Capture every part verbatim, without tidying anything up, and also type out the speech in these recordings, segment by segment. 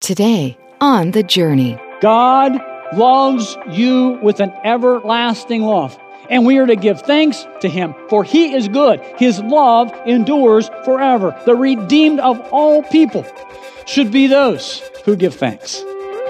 Today on The Journey. God loves you with an everlasting love, and we are to give thanks to Him, for He is good. His love endures forever. The redeemed of all people should be those who give thanks.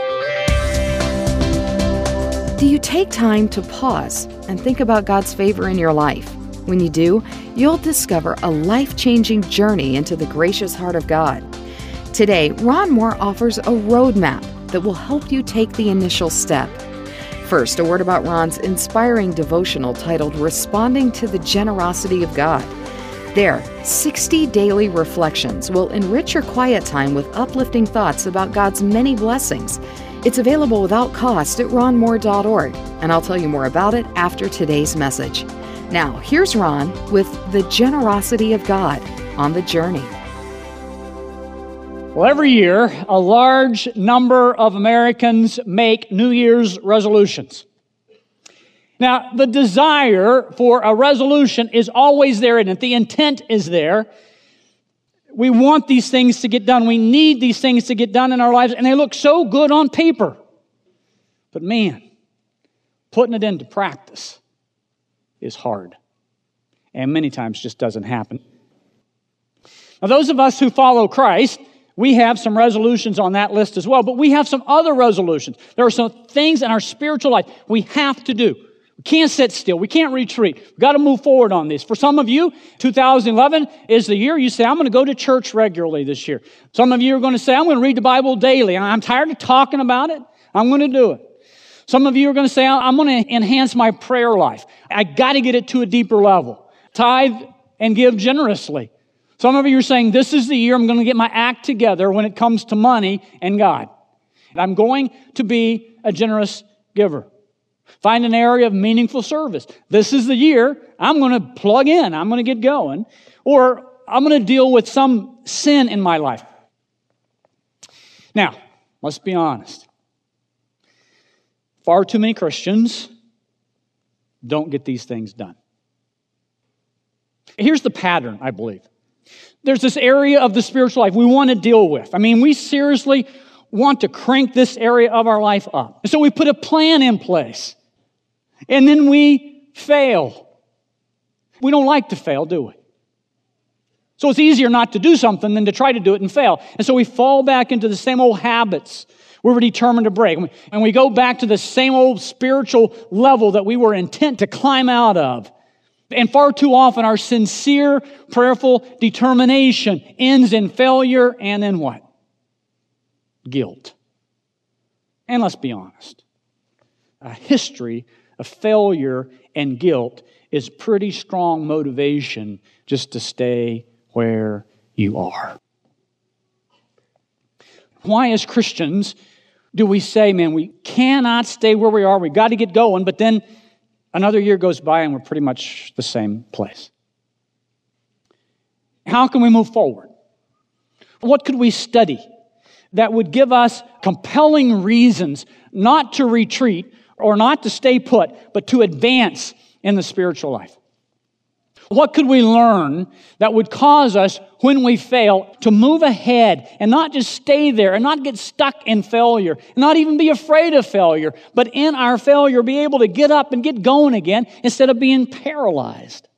Do you take time to pause and think about God's favor in your life? When you do, you'll discover a life-changing journey into the gracious heart of God. Today, Ron Moore offers a roadmap that will help you take the initial step. First, a word about Ron's inspiring devotional titled Responding to the Generosity of God. There, sixty daily reflections will enrich your quiet time with uplifting thoughts about God's many blessings. It's available without cost at ron moore dot org, and I'll tell you more about it after today's message. Now, here's Ron with The Generosity of God on The Journey. Well, every year, a large number of Americans make New Year's resolutions. Now, the desire for a resolution is always there in it. The intent is there. We want these things to get done. We need these things to get done in our lives, and they look so good on paper. But man, putting it into practice is hard, and many times just doesn't happen. Now, those of us who follow Christ, we have some resolutions on that list as well, but we have some other resolutions. There are some things in our spiritual life we have to do. We can't sit still. We can't retreat. We've got to move forward on this. For some of you, two thousand eleven is the year you say, I'm going to go to church regularly this year. Some of you are going to say, I'm going to read the Bible daily. And I'm tired of talking about it. I'm going to do it. Some of you are going to say, I'm going to enhance my prayer life. I got to get it to a deeper level. Tithe and give generously. Some of you are saying, this is the year I'm going to get my act together when it comes to money and God. I'm going to be a generous giver. Find an area of meaningful service. This is the year I'm going to plug in. I'm going to get going. Or I'm going to deal with some sin in my life. Now, let's be honest. Far too many Christians don't get these things done. Here's the pattern, I believe. There's this area of the spiritual life we want to deal with. I mean, we seriously want to crank this area of our life up. And so we put a plan in place. And then we fail. We don't like to fail, do we? So it's easier not to do something than to try to do it and fail. And so we fall back into the same old habits we were determined to break. And we go back to the same old spiritual level that we were intent to climb out of. And far too often our sincere, prayerful determination ends in failure and then what? Guilt. And let's be honest. A history of failure and guilt is pretty strong motivation just to stay where you are. Why, as Christians, do we say, man, we cannot stay where we are, we've got to get going, but then another year goes by and we're pretty much the same place? How can we move forward? What could we study that would give us compelling reasons not to retreat or not to stay put, but to advance in the spiritual life? What could we learn that would cause us, when we fail, to move ahead and not just stay there and not get stuck in failure, and not even be afraid of failure, but in our failure be able to get up and get going again instead of being paralyzed?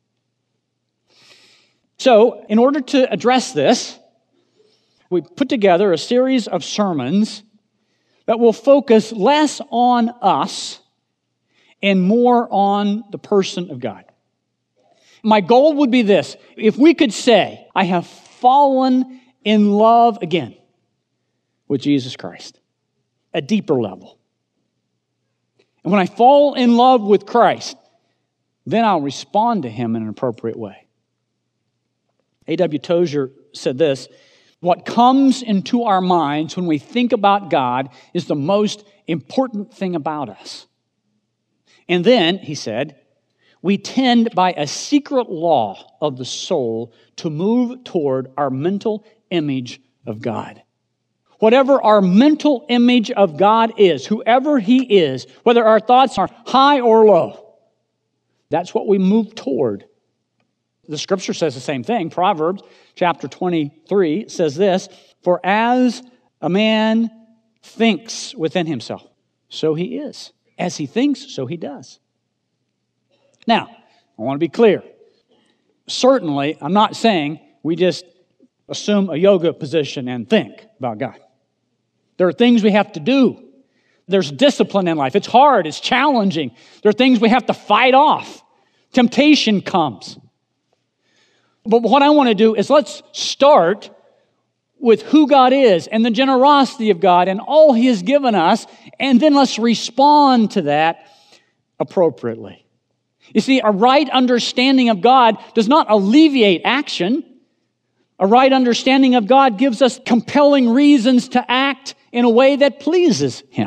So, in order to address this, we put together a series of sermons that will focus less on us and more on the person of God. My goal would be this: if we could say, I have fallen in love again with Jesus Christ, a deeper level. And when I fall in love with Christ, then I'll respond to Him in an appropriate way. A W Tozer said this: what comes into our minds when we think about God is the most important thing about us. And then, he said, we tend by a secret law of the soul to move toward our mental image of God. Whatever our mental image of God is, whoever He is, whether our thoughts are high or low, that's what we move toward. The Scripture says the same thing. Proverbs chapter twenty-three says this: for as a man thinks within himself, so he is. As he thinks, so he does. Now, I want to be clear. Certainly, I'm not saying we just assume a yoga position and think about God. There are things we have to do. There's discipline in life. It's hard. It's challenging. There are things we have to fight off. Temptation comes. But what I want to do is let's start with who God is and the generosity of God and all He has given us, and then let's respond to that appropriately. You see, a right understanding of God does not alleviate action. A right understanding of God gives us compelling reasons to act in a way that pleases Him.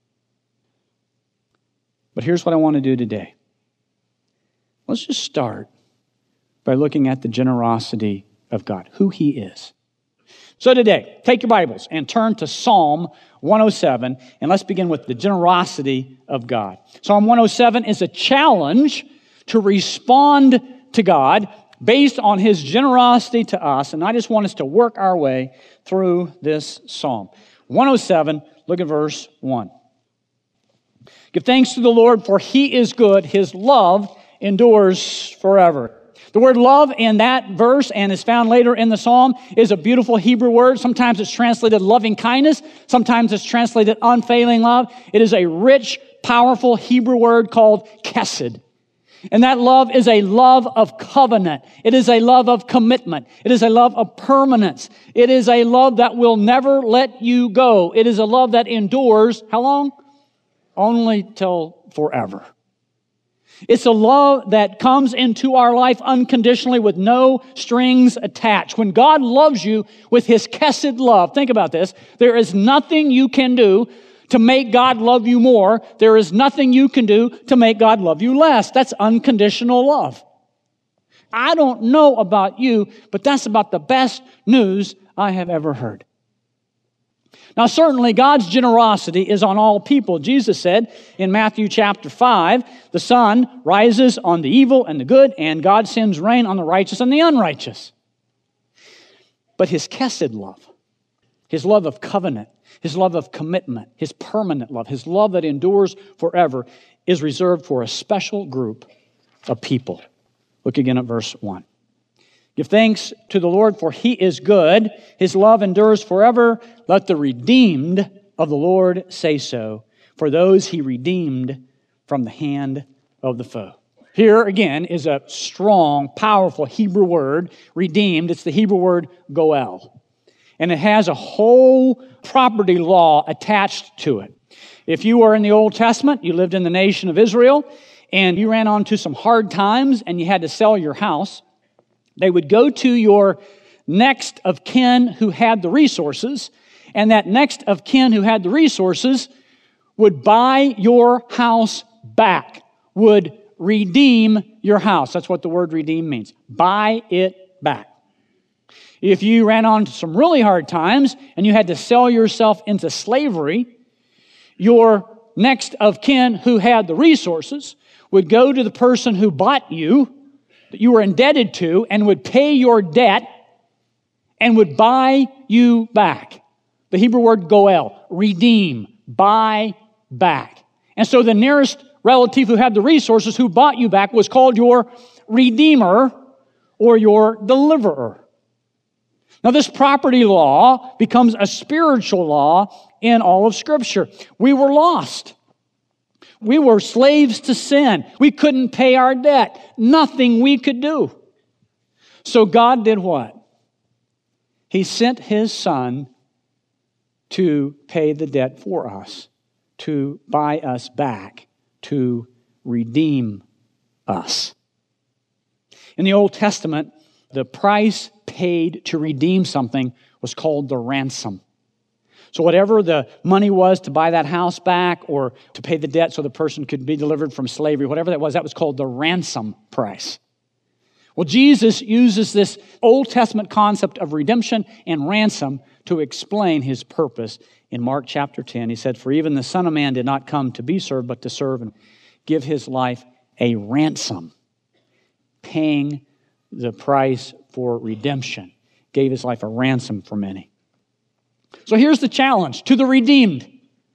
But here's what I want to do today. Let's just start by looking at the generosity of God, who He is. So today, take your Bibles and turn to Psalm one oh seven, and let's begin with the generosity of God. Psalm one oh seven is a challenge to respond to God based on His generosity to us, and I just want us to work our way through this psalm. one oh seven, look at verse one. Give thanks to the Lord, for He is good. His love endures forever. The word love in that verse, and is found later in the psalm, is a beautiful Hebrew word. Sometimes it's translated loving kindness. Sometimes it's translated unfailing love. It is a rich, powerful Hebrew word called chesed. And that love is a love of covenant. It is a love of commitment. It is a love of permanence. It is a love that will never let you go. It is a love that endures, how long? Only till forever. It's a love that comes into our life unconditionally with no strings attached. When God loves you with His chesed love, think about this, there is nothing you can do to make God love you more. There is nothing you can do to make God love you less. That's unconditional love. I don't know about you, but that's about the best news I have ever heard. Now, certainly God's generosity is on all people. Jesus said in Matthew chapter five, the sun rises on the evil and the good, and God sends rain on the righteous and the unrighteous. But His chesed love, His love of covenant, His love of commitment, His permanent love, His love that endures forever, is reserved for a special group of people. Look again at verse one. Give thanks to the Lord, for He is good. His love endures forever. Let the redeemed of the Lord say so, for those He redeemed from the hand of the foe. Here again is a strong, powerful Hebrew word, redeemed. It's the Hebrew word goel. And it has a whole property law attached to it. If you were in the Old Testament, you lived in the nation of Israel, and you ran onto some hard times and you had to sell your house, they would go to your next of kin who had the resources, and that next of kin who had the resources would buy your house back, would redeem your house. That's what the word redeem means. Buy it back. If you ran onto some really hard times and you had to sell yourself into slavery, your next of kin who had the resources would go to the person who bought you, that you were indebted to, and would pay your debt and would buy you back. The Hebrew word goel, redeem, buy back. And so the nearest relative who had the resources who bought you back was called your redeemer or your deliverer. Now this property law becomes a spiritual law in all of Scripture. We were lost. We were slaves to sin. We couldn't pay our debt. Nothing we could do. So God did what? He sent His Son to pay the debt for us, to buy us back, to redeem us. In the Old Testament, the price paid to redeem something was called the ransom. So whatever the money was to buy that house back or to pay the debt so the person could be delivered from slavery, whatever that was, that was called the ransom price. Well, Jesus uses this Old Testament concept of redemption and ransom to explain His purpose. In Mark chapter ten, He said, "For even the Son of Man did not come to be served, but to serve and give His life a ransom," paying the price for redemption, gave His life a ransom for many. So here's the challenge to the redeemed.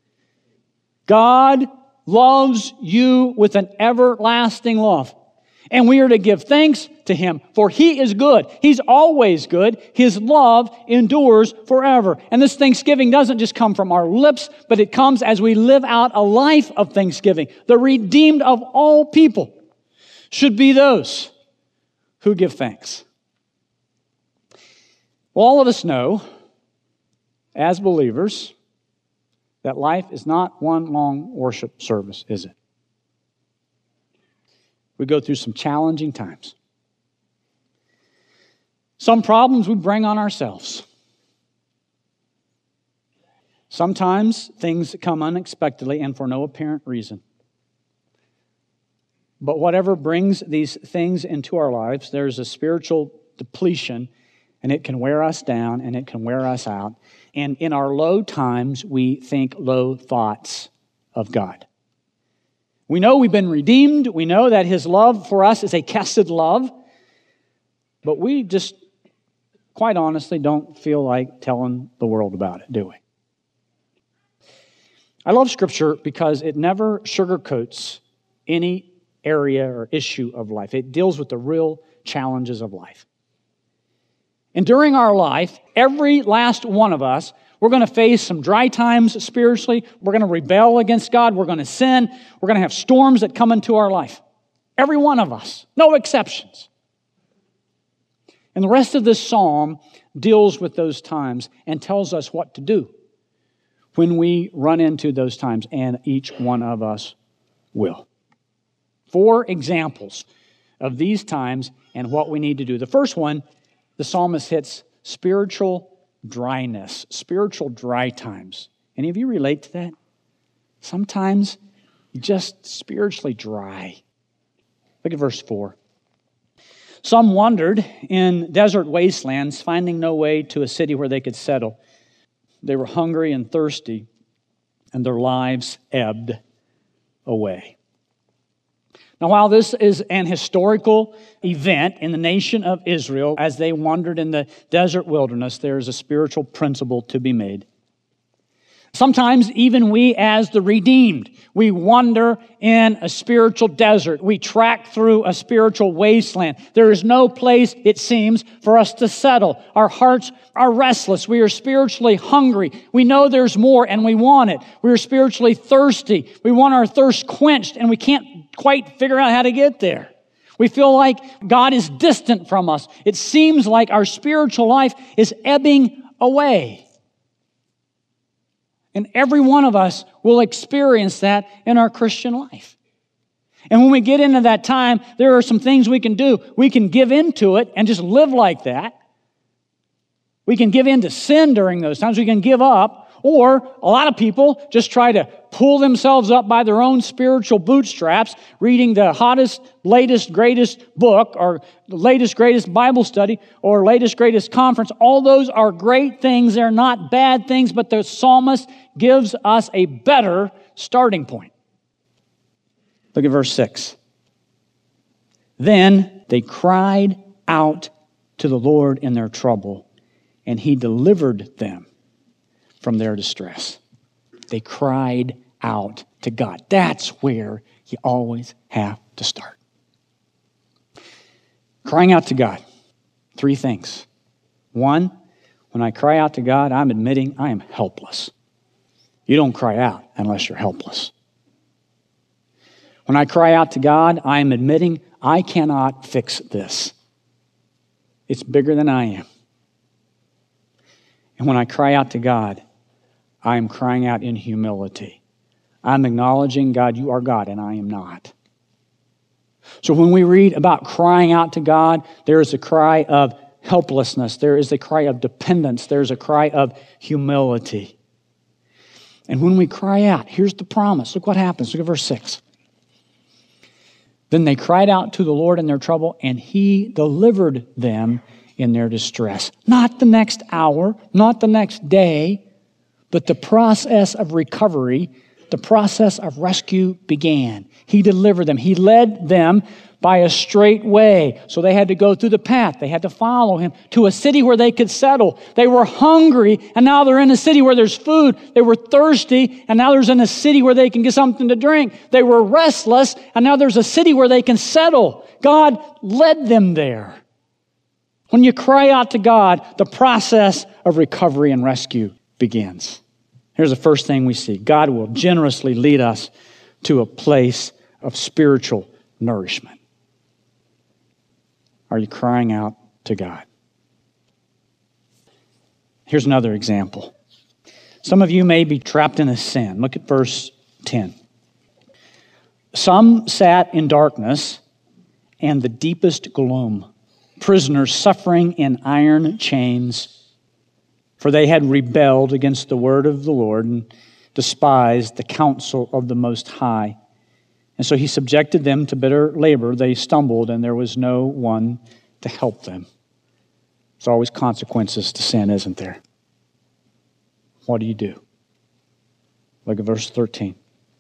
God loves you with an everlasting love. And we are to give thanks to Him, for He is good. He's always good. His love endures forever. And this thanksgiving doesn't just come from our lips, but it comes as we live out a life of thanksgiving. The redeemed of all people should be those who give thanks. Well, all of us know, as believers, that life is not one long worship service, is it? We go through some challenging times. Some problems we bring on ourselves. Sometimes things come unexpectedly and for no apparent reason. But whatever brings these things into our lives, there's a spiritual depletion, and it can wear us down and it can wear us out. And in our low times, we think low thoughts of God. We know we've been redeemed. We know that His love for us is a tested love. But we just, quite honestly, don't feel like telling the world about it, do we? I love Scripture because it never sugarcoats any area or issue of life. It deals with the real challenges of life. And during our life, every last one of us, we're going to face some dry times spiritually. We're going to rebel against God. We're going to sin. We're going to have storms that come into our life. Every one of us. No exceptions. And the rest of this psalm deals with those times and tells us what to do when we run into those times, and each one of us will. Four examples of these times and what we need to do. The first one, the psalmist hits spiritual dryness, spiritual dry times. Any of you relate to that? Sometimes you're just spiritually dry. Look at verse four. Some wandered in desert wastelands, finding no way to a city where they could settle. They were hungry and thirsty, and their lives ebbed away. Now, while this is an historical event in the nation of Israel, as they wandered in the desert wilderness, there is a spiritual principle to be made. Sometimes even we as the redeemed, we wander in a spiritual desert. We track through a spiritual wasteland. There is no place, it seems, for us to settle. Our hearts are restless. We are spiritually hungry. We know there's more and we want it. We are spiritually thirsty. We want our thirst quenched and we can't quite figure out how to get there. We feel like God is distant from us. It seems like our spiritual life is ebbing away. And every one of us will experience that in our Christian life. And when we get into that time, there are some things we can do. We can give into it and just live like that. We can give in to sin during those times. We can give up. Or a lot of people just try to pull themselves up by their own spiritual bootstraps, reading the hottest, latest, greatest book, or the latest, greatest Bible study, or latest, greatest conference. All those are great things. They're not bad things, but the psalmist gives us a better starting point. Look at verse six. Then they cried out to the Lord in their trouble, and He delivered them from their distress. They cried out to God. That's where you always have to start. Crying out to God. Three things. One, when I cry out to God, I'm admitting I am helpless. You don't cry out unless you're helpless. When I cry out to God, I am admitting I cannot fix this. It's bigger than I am. And when I cry out to God, I am crying out in humility. I'm acknowledging, God, you are God, and I am not. So when we read about crying out to God, there is a cry of helplessness. There is a cry of dependence. There's a cry of humility. And when we cry out, here's the promise. Look what happens. Look at verse six. Then they cried out to the Lord in their trouble, and He delivered them in their distress. Not the next hour, not the next day, but the process of recovery the process of rescue began. He delivered them. He led them by a straight way. So they had to go through the path. They had to follow him to a city where they could settle. They were hungry, and now they're in a city where there's food. They were thirsty, and now there's in a city where they can get something to drink. They were restless, and now there's a city where they can settle. God led them there. When you cry out to God, the process of recovery and rescue begins. Here's the first thing we see. God will generously lead us to a place of spiritual nourishment. Are you crying out to God? Here's another example. Some of you may be trapped in a sin. Look at verse ten. Some sat in darkness and the deepest gloom, prisoners suffering in iron chains, for they had rebelled against the word of the Lord and despised the counsel of the Most High. And so he subjected them to bitter labor. They stumbled, and there was no one to help them. There's always consequences to sin, isn't there? What do you do? Look at verse thirteen.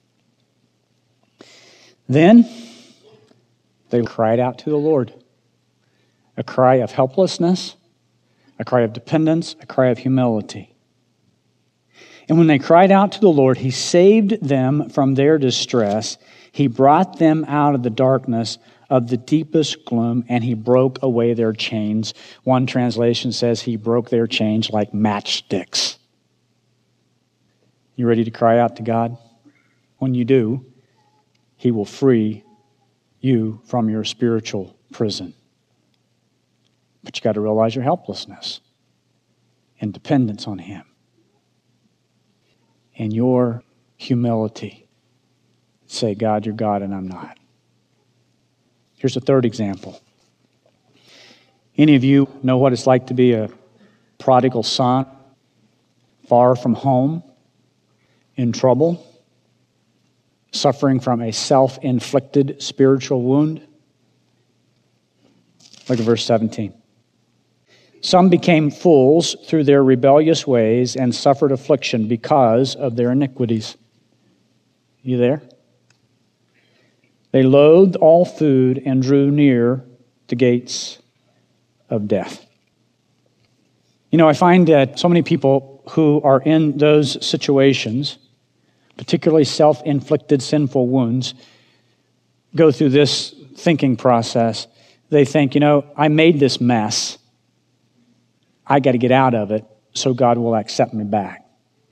Then they cried out to the Lord. A cry of helplessness, a cry of dependence, a cry of humility. And when they cried out to the Lord, he saved them from their distress. He brought them out of the darkness of the deepest gloom, and he broke away their chains. One translation says he broke their chains like matchsticks. You ready to cry out to God? When you do, he will free you from your spiritual prison. But you got to realize your helplessness and dependence on him. And your humility. Say, God, you're God and I'm not. Here's a third example. Any of you know what it's like to be a prodigal son, far from home, in trouble, suffering from a self-inflicted spiritual wound? Look at verse seventeen. Some became fools through their rebellious ways and suffered affliction because of their iniquities. You there? They loathed all food and drew near the gates of death. You know, I find that so many people who are in those situations, particularly self-inflicted sinful wounds, go through this thinking process. They think, you know, I made this mess. I got to get out of it so God will accept me back.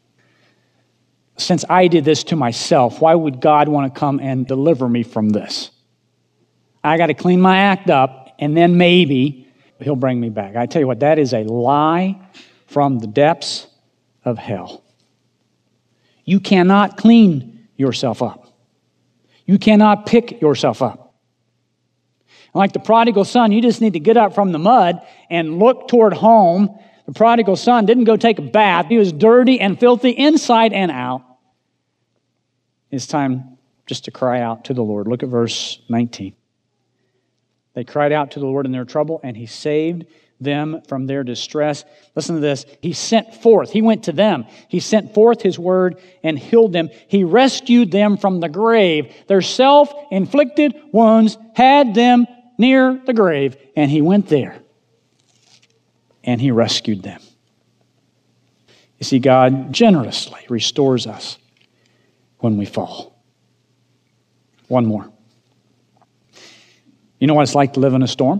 Since I did this to myself, why would God want to come and deliver me from this? I got to clean my act up, and then maybe he'll bring me back. I tell you what, that is a lie from the depths of hell. You cannot clean yourself up. You cannot pick yourself up. Like the prodigal son, you just need to get up from the mud and look toward home. The prodigal son didn't go take a bath. He was dirty and filthy inside and out. It's time just to cry out to the Lord. Look at verse nineteen. They cried out to the Lord in their trouble, and he saved them from their distress. Listen to this. He sent forth. He went to them. He sent forth his word and healed them. He rescued them from the grave. Their self-inflicted wounds had them near the grave, and he went there, and he rescued them. You see, God generously restores us when we fall. One more. You know what it's like to live in a storm?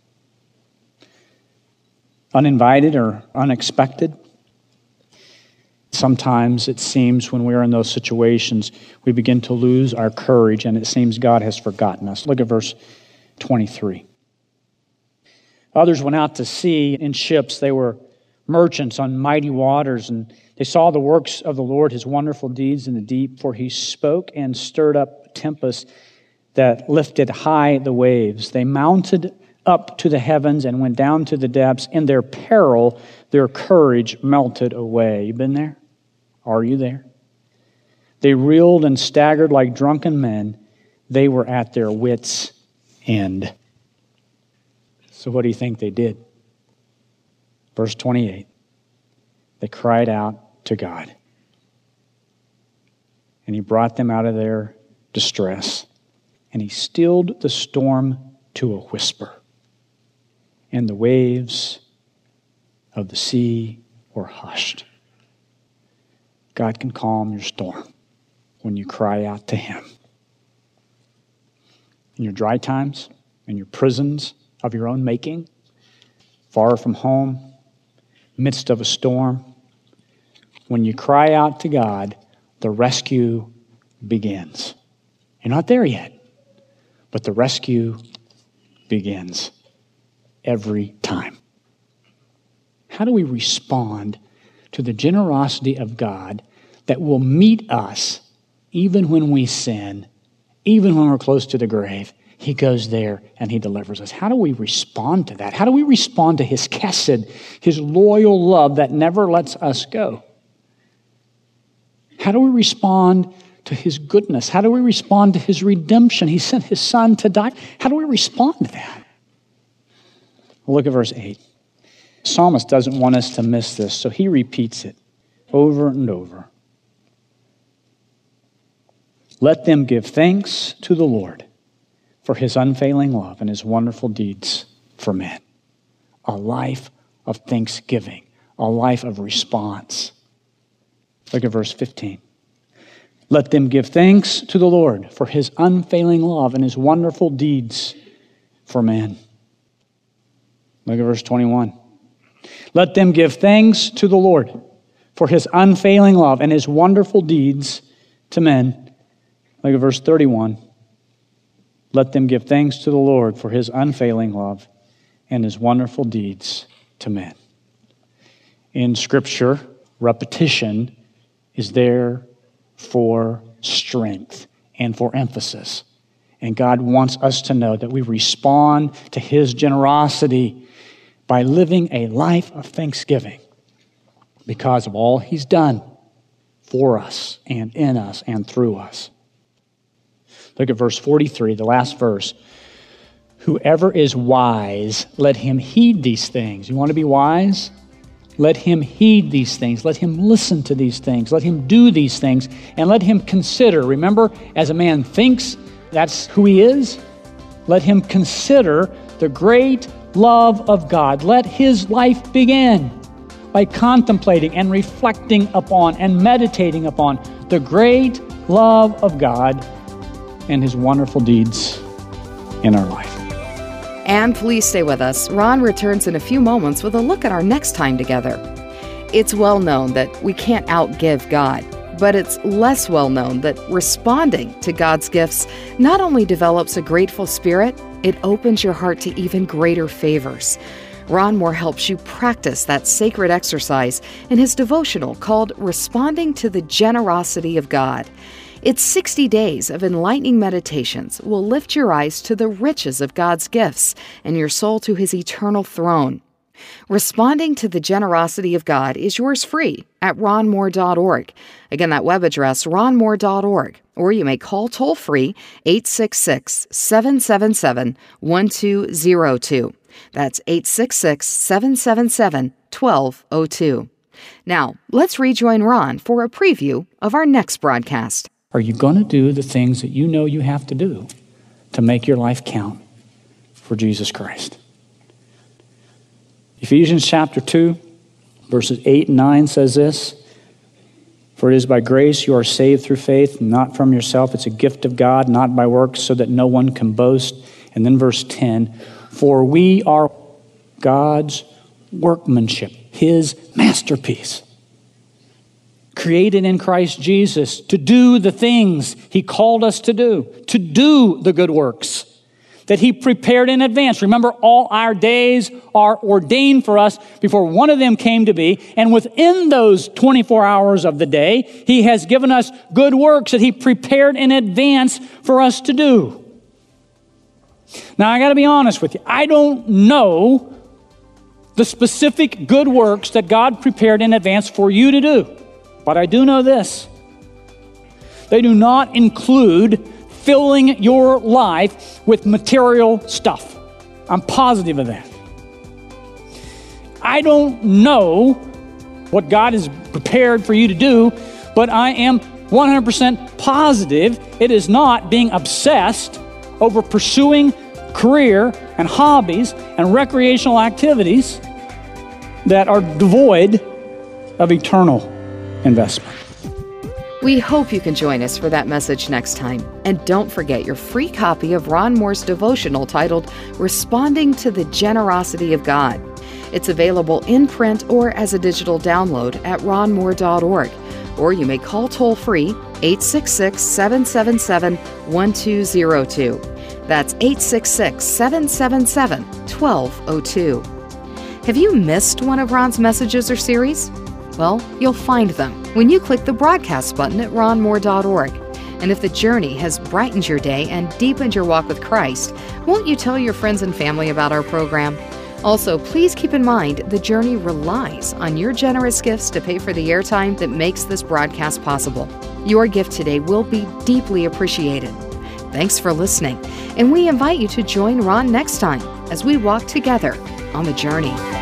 Uninvited or unexpected. Sometimes it seems when we're in those situations, we begin to lose our courage, and it seems God has forgotten us. Look at verse twenty-three. Others went out to sea in ships. They were merchants on mighty waters, and they saw the works of the Lord, his wonderful deeds in the deep. For he spoke and stirred up tempests that lifted high the waves. They mounted up to the heavens and went down to the depths. In their peril, their courage melted away. You been there? Are you there? They reeled and staggered like drunken men. They were at their wits' end. So what do you think they did? Verse twenty-eight. They cried out to God. And and he brought them out of their distress, and he stilled the storm to a whisper, and the waves of the sea were hushed. God can calm your storm when you cry out to him. In your dry times, in your prisons of your own making, far from home, midst of a storm, when you cry out to God, the rescue begins. You're not there yet, but the rescue begins every time. How do we respond to the generosity of God that will meet us even when we sin, even when we're close to the grave? He goes there and he delivers us. How do we respond to that? How do we respond to his chesed, his loyal love that never lets us go? How do we respond to his goodness? How do we respond to his redemption? He sent his son to die. How do we respond to that? Well, look at verse eight. The psalmist doesn't want us to miss this, so he repeats it over and over. Let them give thanks to the Lord for his unfailing love and his wonderful deeds for men. A life of thanksgiving, a life of response. Look at verse fifteen. Let them give thanks to the Lord for his unfailing love and his wonderful deeds for men. Look at verse twenty-one. Let them give thanks to the Lord for his unfailing love and his wonderful deeds to men. Look at verse thirty-one. Let them give thanks to the Lord for his unfailing love and his wonderful deeds to men. In Scripture, repetition is there for strength and for emphasis. And God wants us to know that we respond to his generosity by living a life of thanksgiving because of all he's done for us and in us and through us. Look at verse forty-three, the last verse. Whoever is wise, let him heed these things. You want to be wise? Let him heed these things. Let him listen to these things. Let him do these things. And let him consider. Remember, as a man thinks, that's who he is. Let him consider the great love of God. Let his life begin by contemplating and reflecting upon and meditating upon the great love of God and his wonderful deeds in our life. And please stay with us. Ron returns in a few moments with a look at our next time together. It's well known that we can't outgive God, but it's less well known that responding to God's gifts not only develops a grateful spirit, it opens your heart to even greater favors. Ron Moore helps you practice that sacred exercise in his devotional called Responding to the Generosity of God. Its sixty days of enlightening meditations will lift your eyes to the riches of God's gifts and your soul to his eternal throne. Responding to the Generosity of God is yours free at ron moore dot org. Again, that web address, ron moore dot org. Or you may call toll-free eight six six, seven seven seven, one two zero two. That's eight six six, seven seven seven, one two zero two. Now, let's rejoin Ron for a preview of our next broadcast. Are you going to do the things that you know you have to do to make your life count for Jesus Christ? Ephesians chapter two, verses eight and nine says this, for it is by grace you are saved through faith, not from yourself. It's a gift of God, not by works, so that no one can boast. And then verse ten, for we are God's workmanship, his masterpiece, created in Christ Jesus to do the things he called us to do, to do the good works that he prepared in advance. Remember, all our days are ordained for us before one of them came to be. And within those twenty-four hours of the day, he has given us good works that he prepared in advance for us to do. Now, I got to be honest with you. I don't know the specific good works that God prepared in advance for you to do. But I do know this. They do not include filling your life with material stuff. I'm positive of that. I don't know what God has prepared for you to do, but I am one hundred percent positive it is not being obsessed over pursuing career and hobbies and recreational activities that are devoid of eternal investment. We hope you can join us for that message next time. And don't forget your free copy of Ron Moore's devotional titled Responding to the Generosity of God. It's available in print or as a digital download at ron moore dot org. Or you may call toll-free eight six six, seven seven seven, one two zero two. That's eight six six, seven seven seven, one two zero two. Have you missed one of Ron's messages or series? Well, you'll find them when you click the broadcast button at ron moore dot org. And if the journey has brightened your day and deepened your walk with Christ, won't you tell your friends and family about our program? Also, please keep in mind the journey relies on your generous gifts to pay for the airtime that makes this broadcast possible. Your gift today will be deeply appreciated. Thanks for listening, and we invite you to join Ron next time as we walk together on the journey.